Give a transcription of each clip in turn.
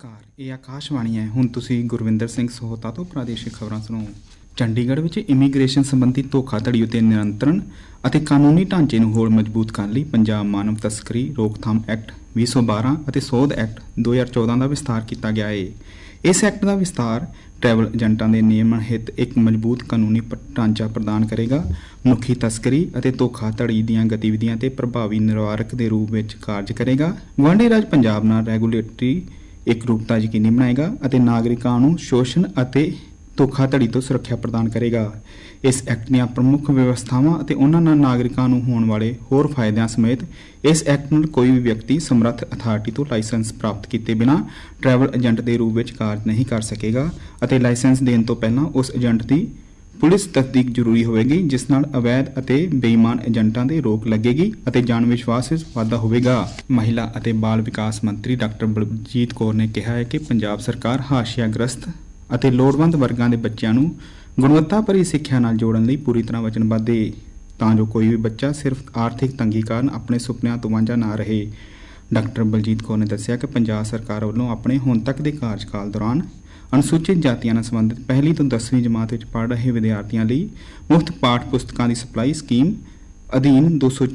ਨਮਸਕਾਰ, ਇਹ ਆਕਾਸ਼ਵਾਣੀ ਹੈ। ਹੁਣ ਤੁਸੀਂ ਗੁਰਵਿੰਦਰ ਸਿੰਘ ਸੋਹਤਾ ਤੋਂ ਪ੍ਰਾਦੇਸ਼ਿਕ ਖਬਰਾਂ ਸੁਣੋ। ਚੰਡੀਗੜ੍ਹ ਵਿੱਚ ਇਮੀਗ੍ਰੇਸ਼ਨ ਸੰਬੰਧੀ ਧੋਖਾਧੜੀ ਉਤੇ ਨਿਯੰਤਰਣ ਅਤੇ ਕਾਨੂੰਨੀ ਢਾਂਚੇ ਨੂੰ ਹੋਰ ਮਜ਼ਬੂਤ ਕਰਨ ਲਈ ਪੰਜਾਬ ਮਾਨਵ ਤਸਕਰੀ ਰੋਕਥਾਮ ਐਕਟ 2012 ਅਤੇ ਸੋਧ ਐਕਟ 2014 ਦਾ ਵਿਸਥਾਰ ਕੀਤਾ ਗਿਆ ਹੈ। ਇਸ ਐਕਟ ਦਾ ਵਿਸਥਾਰ ਟਰੈਵਲ ਏਜੰਟਾਂ ਦੇ ਨਿਯਮਨ ਹਿੱਤ ਇੱਕ ਮਜ਼ਬੂਤ ਕਾਨੂੰਨੀ ਢਾਂਚਾ ਪ੍ਰਦਾਨ ਕਰੇਗਾ, ਮਨੁੱਖੀ ਤਸਕਰੀ ਅਤੇ ਧੋਖਾਧੜੀ ਦੀਆਂ ਗਤੀਵਿਧੀਆਂ ਤੇ ਪ੍ਰਭਾਵੀ ਨਿਵਾਰਕ ਦੇ ਰੂਪ ਵਿੱਚ ਕਾਰਜ ਕਰੇਗਾ। ਗੁਆਂਢੀ ਰਾਜ ਪੰਜਾਬ ਨਾਲ ਰੈਗੂਲੇਟਰੀ ਇਕਰੂਪਤਾ ਯਕੀਨੀ ਬਣਾਏਗਾ ਅਤੇ ਨਾਗਰਿਕਾਂ ਨੂੰ ਸ਼ੋਸ਼ਣ ਅਤੇ ਧੋਖਾਧੜੀ ਤੋਂ ਸੁਰੱਖਿਆ ਪ੍ਰਦਾਨ ਕਰੇਗਾ। ਇਸ ਐਕਟ ਦੀਆਂ ਪ੍ਰਮੁੱਖ ਵਿਵਸਥਾਵਾਂ ਅਤੇ ਉਹਨਾਂ ਨਾਲ ਨਾਗਰਿਕਾਂ ਨੂੰ ਹੋਣ ਵਾਲੇ ਹੋਰ ਫਾਇਦਿਆਂ ਸਮੇਤ ਇਸ ਐਕਟ ਨਾਲ ਕੋਈ ਵੀ ਵਿਅਕਤੀ ਸਮਰੱਥ ਅਥਾਰਟੀ ਤੋਂ ਲਾਇਸੈਂਸ ਪ੍ਰਾਪਤ ਕੀਤੇ ਬਿਨਾਂ ਟਰੈਵਲ ਏਜੰਟ ਦੇ ਰੂਪ ਵਿੱਚ ਕਾਰਜ ਨਹੀਂ ਕਰ ਸਕੇਗਾ ਅਤੇ ਲਾਇਸੈਂਸ ਦੇਣ ਤੋਂ ਪਹਿਲਾਂ ਉਸ ਏਜੰਟ ਦੀ ਪੁਲਿਸ ਤਸਦੀਕ ਜ਼ਰੂਰੀ ਹੋਵੇਗੀ, ਜਿਸ ਨਾਲ ਅਵੈਧ ਅਤੇ ਬੇਈਮਾਨ ਏਜੰਟਾਂ ਤੇ ਰੋਕ ਲੱਗੇਗੀ ਅਤੇ ਜਨ ਵਿਸ਼ਵਾਸ ਵਿੱਚ ਵਾਧਾ ਹੋਵੇਗਾ। ਮਹਿਲਾ ਅਤੇ ਬਾਲ ਵਿਕਾਸ ਮੰਤਰੀ ਡਾਕਟਰ ਬਲਜੀਤ ਕੌਰ ਨੇ ਕਿਹਾ ਹੈ ਕਿ ਪੰਜਾਬ ਸਰਕਾਰ ਹਾਸ਼ੀਆਗ੍ਰਸਤ ਅਤੇ ਲੋੜਵੰਦ ਵਰਗਾਂ ਦੇ ਬੱਚਿਆਂ ਨੂੰ ਗੁਣਵੱਤਾ ਭਰੀ ਸਿੱਖਿਆ ਨਾਲ ਜੋੜਨ ਲਈ ਪੂਰੀ ਤਰ੍ਹਾਂ ਵਚਨਬੱਧ ਹੈ, ਤਾਂ ਜੋ ਕੋਈ ਵੀ ਬੱਚਾ ਸਿਰਫ ਆਰਥਿਕ ਤੰਗੀ ਕਾਰਨ ਆਪਣੇ ਸੁਪਨਿਆਂ ਤੋਂ ਵਾਂਝਾ ਨਾ ਰਹੇ। ਡਾਕਟਰ ਬਲਜੀਤ ਕੌਰ ਨੇ ਦੱਸਿਆ ਕਿ ਪੰਜਾਬ ਸਰਕਾਰ ਵੱਲੋਂ ਆਪਣੇ ਹੁਣ ਤੱਕ ਦੇ ਕਾਰਜਕਾਲ ਦੌਰਾਨ ਅਨੁਸੂਚਿਤ ਜਾਤੀਆਂ ਨਾਲ ਸੰਬੰਧਿਤ ਪਹਿਲੀ ਤੋਂ 10ਵੀਂ ਜਮਾਤ ਵਿੱਚ ਪੜ੍ਹ ਰਹੇ ਵਿਦਿਆਰਥੀਆਂ ਲਈ ਮੁਫਤ ਪਾਠ ਪੁਸਤਕਾਂ ਦੀ ਸਪਲਾਈ ਸਕੀਮ ਅਧੀਨ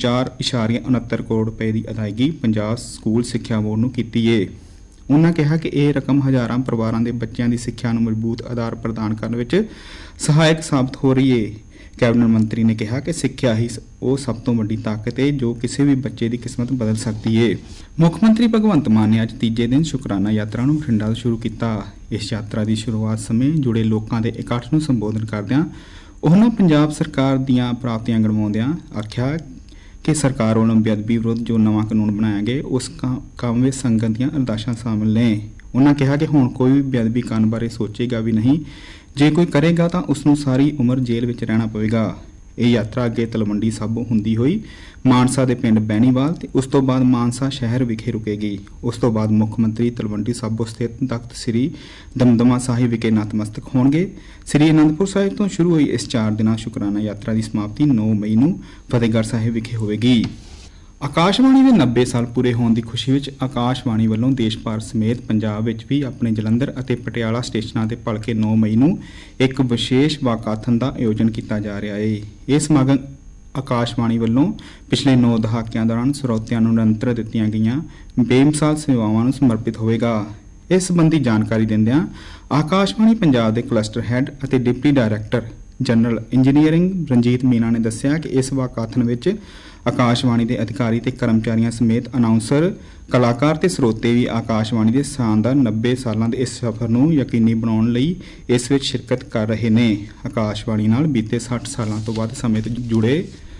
204.69 ਕਰੋੜ ਰੁਪਏ ਦੀ ਅਦਾਇਗੀ ਪੰਜਾਬ ਸਕੂਲ ਸਿੱਖਿਆ ਬੋਰਡ ਨੂੰ ਕੀਤੀ ਹੈ। ਉਨ੍ਹਾਂ ਕਿਹਾ ਕਿ ਇਹ ਰਕਮ ਹਜ਼ਾਰਾਂ ਪਰਿਵਾਰਾਂ ਦੇ ਬੱਚਿਆਂ ਦੀ ਸਿੱਖਿਆ ਨੂੰ ਮਜ਼ਬੂਤ ਆਧਾਰ ਪ੍ਰਦਾਨ ਕਰਨ ਵਿੱਚ ਸਹਾਇਕ ਸਾਬਤ ਹੋ ਰਹੀ ਹੈ। ਕੈਬਨਿਟ ਮੰਤਰੀ ਨੇ ਕਿਹਾ ਕਿ ਸਿੱਖਿਆ ਹੀ ਉਹ ਸਭ ਤੋਂ ਵੱਡੀ ਤਾਕਤ ਹੈ ਜੋ ਕਿਸੇ ਵੀ ਬੱਚੇ ਦੀ ਕਿਸਮਤ ਬਦਲ ਸਕਦੀ ਹੈ। ਮੁੱਖ ਮੰਤਰੀ ਭਗਵੰਤ ਮਾਨ ਨੇ ਅੱਜ ਤੀਜੇ ਦਿਨ ਸ਼ੁਕਰਾਨਾ ਯਾਤਰਾ ਨੂੰ ਬਠਿੰਡਾ ਤੋਂ ਸ਼ੁਰੂ ਕੀਤਾ। ਇਸ ਯਾਤਰਾ ਦੀ ਸ਼ੁਰੂਆਤ ਸਮੇਂ ਜੁੜੇ ਲੋਕਾਂ ਦੇ ਇਕੱਠ ਨੂੰ ਸੰਬੋਧਨ ਕਰਦਿਆਂ ਉਹਨਾਂ ਪੰਜਾਬ ਸਰਕਾਰ ਦੀਆਂ ਪ੍ਰਾਪਤੀਆਂ ਗਣਵਾਉਂਦਿਆਂ ਆਖਿਆ ਕਿ ਸਰਕਾਰ ਵੱਲੋਂ ਬੇਅਦਬੀ ਵਿਰੁੱਧ ਜੋ ਨਵਾਂ ਕਾਨੂੰਨ ਬਣਾਇਆ ਗਿਆ ਉਸ ਕੰਮ ਵਿੱਚ ਸੰਗਤ ਦੀਆਂ ਅਰਦਾਸਾਂ ਸ਼ਾਮਿਲ ਨੇ। ਉਹਨਾਂ ਕਿਹਾ ਕਿ ਹੁਣ ਕੋਈ ਵੀ ਬੇਅਦਬੀ ਕਰਨ ਬਾਰੇ ਸੋਚੇਗਾ ਵੀ ਨਹੀਂ, ਜੇ ਕੋਈ ਕਰੇਗਾ ਤਾਂ ਉਸ ਨੂੰ ਸਾਰੀ ਉਮਰ ਜੇਲ੍ਹ ਵਿੱਚ ਰਹਿਣਾ ਪਵੇਗਾ। ਇਹ ਯਾਤਰਾ ਅੱਗੇ ਤਲਵੰਡੀ ਸਾਬੋ ਹੁੰਦੀ ਹੋਈ ਮਾਨਸਾ ਦੇ ਪਿੰਡ ਬੈਣੀਵਾਲ ਤੇ ਉਸ ਤੋਂ ਬਾਅਦ ਮਾਨਸਾ ਸ਼ਹਿਰ ਵਿਖੇ ਰੁਕੇਗੀ। ਉਸ ਤੋਂ ਬਾਅਦ ਮੁੱਖ ਮੰਤਰੀ ਤਲਵੰਡੀ ਸਾਬੋ ਸਥਿਤ ਤਖਤ ਸ੍ਰੀ ਦਮਦਮਾ ਸਾਹਿਬ ਵਿਖੇ ਨਤਮਸਤਕ ਹੋਣਗੇ। ਸ੍ਰੀ ਅਨੰਦਪੁਰ ਸਾਹਿਬ ਤੋਂ ਸ਼ੁਰੂ ਹੋਈ ਇਸ 4 ਦਿਨਾਂ ਸ਼ੁਕਰਾਨਾ ਯਾਤਰਾ ਦੀ ਸਮਾਪਤੀ 9 ਮਈ ਨੂੰ ਫਤਿਹਗੜ੍ਹ ਸਾਹਿਬ ਵਿਖੇ ਹੋਵੇਗੀ। ਆਕਾਸ਼ਵਾਣੀ ਦੇ 90 ਸਾਲ ਪੂਰੇ ਹੋਣ ਦੀ ਖੁਸ਼ੀ ਵਿੱਚ ਆਕਾਸ਼ਵਾਣੀ ਵੱਲੋਂ ਦੇਸ਼ ਭਰ ਸਮੇਤ ਪੰਜਾਬ ਵਿੱਚ ਵੀ ਆਪਣੇ ਜਲੰਧਰ ਅਤੇ ਪਟਿਆਲਾ ਸਟੇਸ਼ਨਾਂ ਤੇ ਭਲਕੇ 9 ਮਈ ਨੂੰ ਇੱਕ ਵਿਸ਼ੇਸ਼ ਵਾਕਾਥਨ ਦਾ ਆਯੋਜਨ ਕੀਤਾ ਜਾ ਰਿਹਾ ਹੈ। ਇਹ ਸਮਾਗਮ ਆਕਾਸ਼ਵਾਣੀ ਵੱਲੋਂ ਪਿਛਲੇ 9 ਦਹਾਕਿਆਂ ਦੌਰਾਨ ਸਰੋਤਿਆਂ ਨੂੰ ਨਿਰੰਤਰ ਦਿੱਤੀਆਂ ਗਈਆਂ ਬੇਮਿਸਾਲ ਸੇਵਾਵਾਂ ਨੂੰ ਸਮਰਪਿਤ ਹੋਵੇਗਾ। ਇਸ ਸੰਬੰਧੀ ਜਾਣਕਾਰੀ ਦਿੰਦਿਆਂ ਆਕਾਸ਼ਵਾਣੀ ਪੰਜਾਬ ਦੇ ਕਲਸਟਰ ਹੈੱਡ ਅਤੇ deputy director general engineering Ranjit Meena ਨੇ ਦੱਸਿਆ ਕਿ ਇਸ ਵਾਕਾਥਨ ਵਿੱਚ ਆਕਾਸ਼ਵਾਣੀ ਦੇ ਅਧਿਕਾਰੀ ਤੇ ਕਰਮਚਾਰੀਆਂ ਸਮੇਤ ਅਨਾਉਂਸਰ, ਕਲਾਕਾਰ ਤੇ ਸਰੋਤੇ ਵੀ ਆਕਾਸ਼ਵਾਣੀ ਦੇ ਸ਼ਾਨਦਾਰ 90 ਸਾਲਾਂ ਦੇ ਇਸ ਸਫ਼ਰ ਨੂੰ ਯਕੀਨੀ ਬਣਾਉਣ ਲਈ ਇਸ ਵਿੱਚ ਸ਼ਿਰਕਤ ਕਰ ਰਹੇ ਨੇ। ਆਕਾਸ਼ਵਾਣੀ ਨਾਲ ਬੀਤੇ 60 ਸਾਲਾਂ ਤੋਂ ਵੱਧ ਸਮੇਂ ਤੋਂ ਜੁੜੇ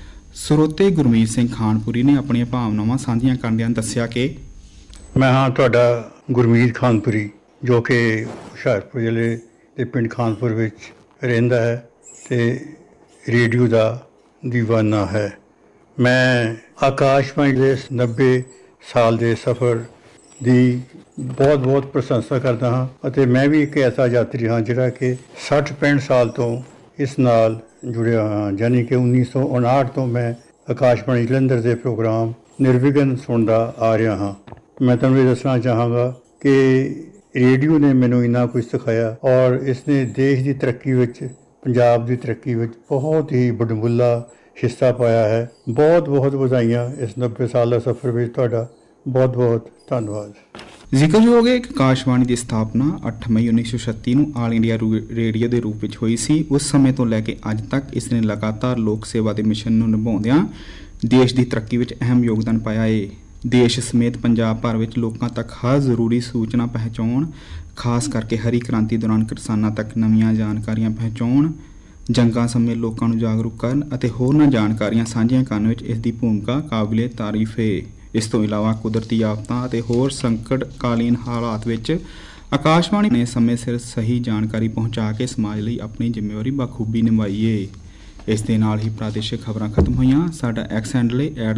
ਸਰੋਤੇ ਗੁਰਮੀਤ ਸਿੰਘ ਖਾਨਪੁਰੀ ਨੇ ਆਪਣੀਆਂ ਭਾਵਨਾਵਾਂ ਸਾਂਝੀਆਂ ਕਰਦਿਆਂ ਦੱਸਿਆ ਕਿ ਮੈਂ ਹਾਂ ਤੁਹਾਡਾ ਗੁਰਮੀਤ ਖਾਨਪੁਰੀ, ਜੋ ਕਿ ਹੁਸ਼ਿਆਰਪੁਰ ਜ਼ਿਲ੍ਹੇ ਦੇ ਪਿੰਡ ਖਾਨਪੁਰ ਵਿੱਚ ਰਹਿੰਦਾ ਹੈ ਤੇ ਰੇਡੀਓ ਦਾ ਦੀਵਾਨਾ ਹੈ। ਮੈਂ ਆਕਾਸ਼ਵਾਣੀ ਦੇ 90 ਸਾਲ ਦੇ ਸਫ਼ਰ ਦੀ ਬਹੁਤ ਪ੍ਰਸ਼ੰਸਾ ਕਰਦਾ ਹਾਂ ਅਤੇ ਮੈਂ ਵੀ ਇੱਕ ਐਸਾ ਯਾਤਰੀ ਹਾਂ ਜਿਹੜਾ ਕਿ 60-65 ਸਾਲ ਤੋਂ ਇਸ ਨਾਲ ਜੁੜਿਆ ਹਾਂ। ਯਾਨੀ ਕਿ 1959 ਤੋਂ ਮੈਂ ਆਕਾਸ਼ਵਾਣੀ ਜਲੰਧਰ ਦੇ ਪ੍ਰੋਗਰਾਮ ਨਿਰਵਿਘਨ ਸੁਣਦਾ ਆ ਰਿਹਾ ਹਾਂ। ਮੈਂ ਤੁਹਾਨੂੰ ਇਹ ਦੱਸਣਾ ਚਾਹਾਂਗਾ ਕਿ ਰੇਡੀਓ ਨੇ ਮੈਨੂੰ ਇੰਨਾ ਕੁਝ ਸਿਖਾਇਆ ਔਰ ਇਸ ਨੇ ਦੇਸ਼ ਦੀ ਤਰੱਕੀ ਵਿੱਚ, ਪੰਜਾਬ ਦੀ ਤਰੱਕੀ ਵਿੱਚ ਬਹੁਤ ਹੀ ਵਡਮੁੱਲਾ ਹਿੱਸਾ ਪਾਇਆ ਹੈ। ਬਹੁਤ ਵਧਾਈਆਂ ਇਸ 90 ਸਾਲ ਦਾ ਸਫ਼ਰ ਵਿੱਚ ਤੁਹਾਡਾ। ਬਹੁਤ ਧੰਨਵਾਦ। ਜ਼ਿਕਰਯੋਗ ਹੈ ਕਿ ਆਕਾਸ਼ਵਾਣੀ ਦੀ ਸਥਾਪਨਾ 8 ਮਈ 1936 ਨੂੰ ਆਲ ਇੰਡੀਆ ਰੇਡੀਓ ਦੇ ਰੂਪ ਵਿੱਚ ਹੋਈ ਸੀ। ਉਸ ਸਮੇਂ ਤੋਂ ਲੈ ਕੇ ਅੱਜ ਤੱਕ ਇਸ ਨੇ ਲਗਾਤਾਰ ਲੋਕ ਸੇਵਾ ਦੇ ਮਿਸ਼ਨ ਨੂੰ ਨਿਭਾਉਂਦਿਆਂ ਦੇਸ਼ ਦੀ ਤਰੱਕੀ ਵਿੱਚ ਅਹਿਮ ਯੋਗਦਾਨ ਪਾਇਆ ਹੈ। ਦੇਸ਼ ਸਮੇਤ ਪੰਜਾਬ ਭਰ ਵਿੱਚ ਲੋਕਾਂ ਤੱਕ ਹਰ ਜ਼ਰੂਰੀ ਸੂਚਨਾ ਪਹੁੰਚਾਉਣ, ਖਾਸ ਕਰਕੇ ਹਰੀ ਕ੍ਰਾਂਤੀ ਦੌਰਾਨ ਕਿਸਾਨਾਂ ਤੱਕ ਨਵੀਆਂ ਜਾਣਕਾਰੀਆਂ ਪਹੁੰਚਾਉਣ, ਜੰਗਾਂ ਸਮੇਂ ਲੋਕਾਂ ਨੂੰ ਜਾਗਰੂਕ ਕਰਨ ਅਤੇ ਹੋਰਨਾਂ ਜਾਣਕਾਰੀਆਂ ਸਾਂਝੀਆਂ ਕਰਨ ਵਿੱਚ ਇਸ ਦੀ ਭੂਮਿਕਾ ਕਾਬਿਲੇ ਤਾਰੀਫ ਹੈ। ਇਸ ਤੋਂ ਇਲਾਵਾ ਕੁਦਰਤੀ ਆਫਤਾਂ ਅਤੇ ਹੋਰ ਸੰਕਟਕਾਲੀਨ ਹਾਲਾਤ ਵਿੱਚ ਆਕਾਸ਼ਵਾਣੀ ਨੇ ਸਮੇਂ ਸਿਰ ਸਹੀ ਜਾਣਕਾਰੀ ਪਹੁੰਚਾ ਕੇ ਸਮਾਜ ਲਈ ਆਪਣੀ ਜ਼ਿੰਮੇਵਾਰੀ ਬਾਖੂਬੀ ਨਿਭਾਈ ਹੈ। ਇਸ ਦੇ ਨਾਲ ਹੀ ਪ੍ਰਾਦੇਸ਼ਿਕ ਖਬਰਾਂ ਖਤਮ ਹੋਈਆਂ। ਸਾਡਾ ਐਕਸ ਹੈਂਡਲ ਹੈ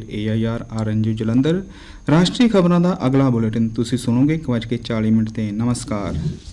@AIRRNG ਜਲੰਧਰ। ਰਾਸ਼ਟਰੀ ਖਬਰਾਂ ਦਾ ਅਗਲਾ ਬੁਲੇਟਿਨ ਤੁਸੀਂ ਸੁਣੋਗੇ 1:40 ਤੇ। ਨਮਸਕਾਰ।